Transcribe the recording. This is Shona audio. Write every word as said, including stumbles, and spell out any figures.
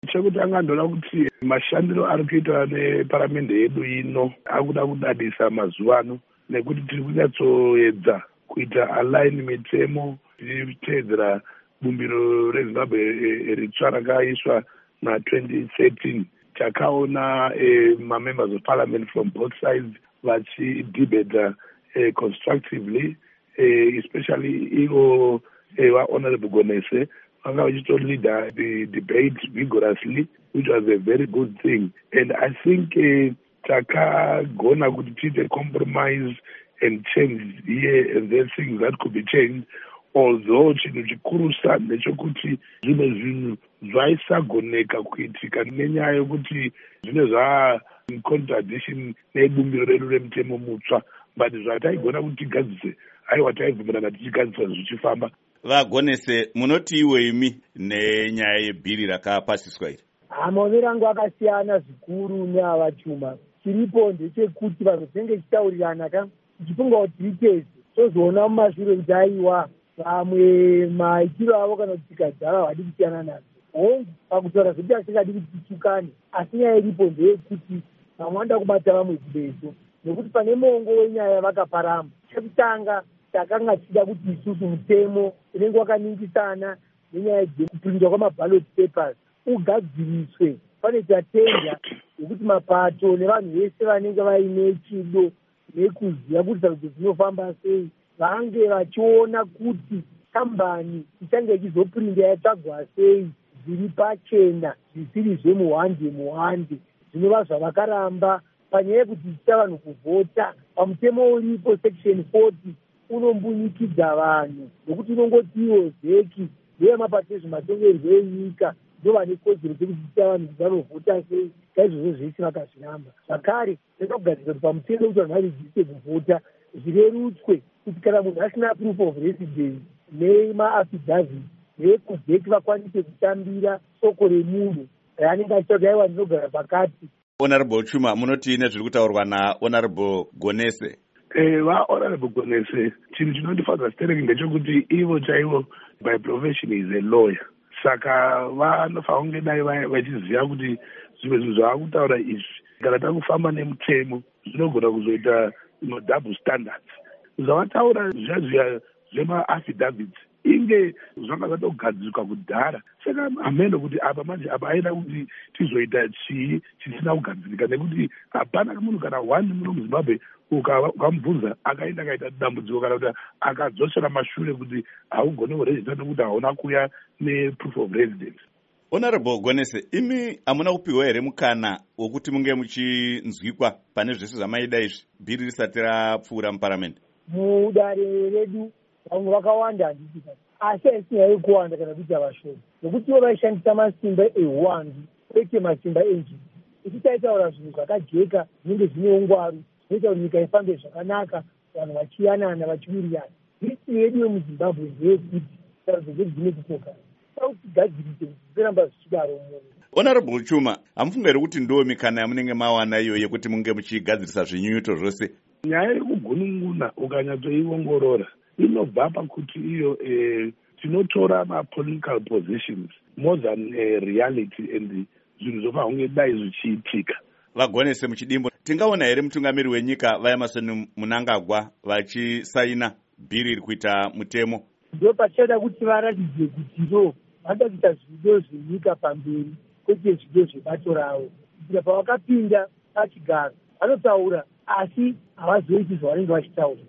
chekutanga ndoda kuti mashandiro ari kuitwa neparamende yedu ino akuda kudadisa mazuva ano, nekuti tiri kunyatsoedza kuita align mitemo tichiteedzera bumbiro rezimbabwe ritsva rakaiswa na twenty thirteen. Takaona eh, ma-members of parliament from both sides vachidebata eh, constructively, eh, especially ivo eh, va-Honorable Gonese vanga vachitoleader the debate vigorously, which was a very good thing. And I think uh, takagona kuti tiite compromise and change here and there things that could be changed, although chinhu chikurusa ndechekuti zvimwe zvinhu zvaisagoneka kuitika nenyaya yekuti zvine zvacontradiction nebumbiro redu remutemo mutsva, but zvataigona kuti tigadzise aiwa taibvumirana tichigadzisa zvichifamba. Vagonese, munoti iwe imi nenyaya yebhiri rakapasiswa iri? Maonero angu akasiyana zvikuru neava Chuma. Chiripo ndechekuti vanhu tinenge tichitaurirana ka tichifunga kuti itezi tozoona mumashure kuti aiwa vamwe maitiro avo kana kuti tsika dzavo havadi kusiyana nadzo. Hongu pakutaura zvokuti asingadi kuti titukane, asi nyaya iripo ndeyekuti vamwe vanoda kubata vamwe kubeso, nekuti pane muongo wenyaya vakaparama. Chekutanga takanga tichida kuti isusu mutemo unenge wakaningisana nenyaya dzekuprinda kwamaballot papers ugadziriswe. Pane tatenda yekuti mapato nevanhu vese vanenge vaine chido nekuziva kuti sarudzo dzinofamba sei vange vachiona kuti kambani ichange ichizoprinda yatsvagwa sei zviri pachena, zvisiri zvemuhwande muhwande, zvinova zvavakaramba panyaya yekuti zvichita vanhu kuvhota. Pamutemo uripo section forty unombunyikidza vanhu nokuti unongotiwo zeki ndevemapato ezvematongerwo enyika ndo vane kodzero dzekuti zvichita vanhu kuti vanovhota sei, kaizvozvo zvese vakazviramba. Zvakare toda kugadzirisa kuti pamutemo kuti vanhu varejiste kuvhota zvirerutswe kuti kana munhu asina proof of residence nemaaffidavit nekuzeki vakwanise kutambira soko remunhu raanenge achita kuti aiwa ndinogara pakati. Honorable Chuma, munoti nezviri kutaurwa naHonorable Gonese? Eh, va-Honorable Gonese, chinhu chinondifadza stereki ndechekuti ivo chaivo by profession is a lawyer. Saka vanofanira kunge dai vachiziva kuti zvimwe zvinhu zvavakutaura izvi kana takufamba nemutemo zvinogona kuzoita double standards. Zvavataura zviya zviya zvemaaffidavits inge zvanga zvatogadzirwa kudhara. Saka hameno kuti apa manje apa aida kuti tizoita chii chisina kugadzirika, nekuti hapana munhu kana one muno muZimbabwe ukamubvunza akaenda akaita dambudziko kana kuti akadzosera mashure kuti haugone kurejista nekuti hauna kuya neproof of residence. Honorable Gonese, imi hamuna kupiwa here mukana wokuti munge muchinzwikwa pane zvese zvamaida izvi bhiri risati rapfuura muparamende? Mudare redu vamwe vakawanda handiti, asi haisinyai kuwanda kana kuita vashoma, nokuti ivo vaishandisa masimba ehwandu kwete masimba enjini. Ichitaitaura zvinhu zvakajeka zvinenge zvine ungwaru zvinoita kuti nyika ifambe zvakanaka, vanhu vachiyanana vachiwirirana. Hisi yedu yemuZimbabwe ndeyekuti sarudzo dzedu dzine kutokana tigadzirise kuti zviramba zvichidaro munhu. Honorable Chuma, hamufunga here kuti ndo mikana yamunenge mawana iyo yekuti munge muchigadzirisa zvinyunyuto zvose? Nyaya yekugunun'una ukanyatsoiongorora inobva pakuti iyo eh, tinotora ma-political positions more than eh, reality and zvinhu zvofa hunge dai zvichiitika. Vagonese muchidimbo, tingaona here mutungamiri wenyika vaEmmerson Mnangagwa vachisaina bhiri iri kuita mutemo? Ndo pachada kuti varatidze kuti ndo vanoda kuita zvido zvenyika pamberi kwete zvido zvebato ravo. Kuitira pavakapinda pachigaro vanotaura asi havazoiti zvavanenge vachitaura.